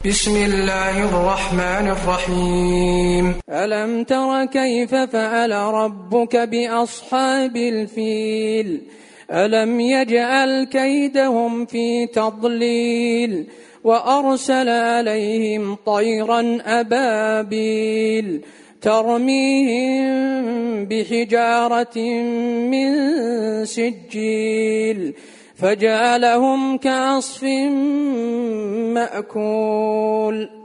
بسم الله الرحمن الرحيم. ألم تر كيف فعل ربك بأصحاب الفيل ألم يجعل كيدهم في تضليل وأرسل عليهم طيرا أبابيل ترميهم بحجارة من سجيل فجعلهم كعصف مأكول.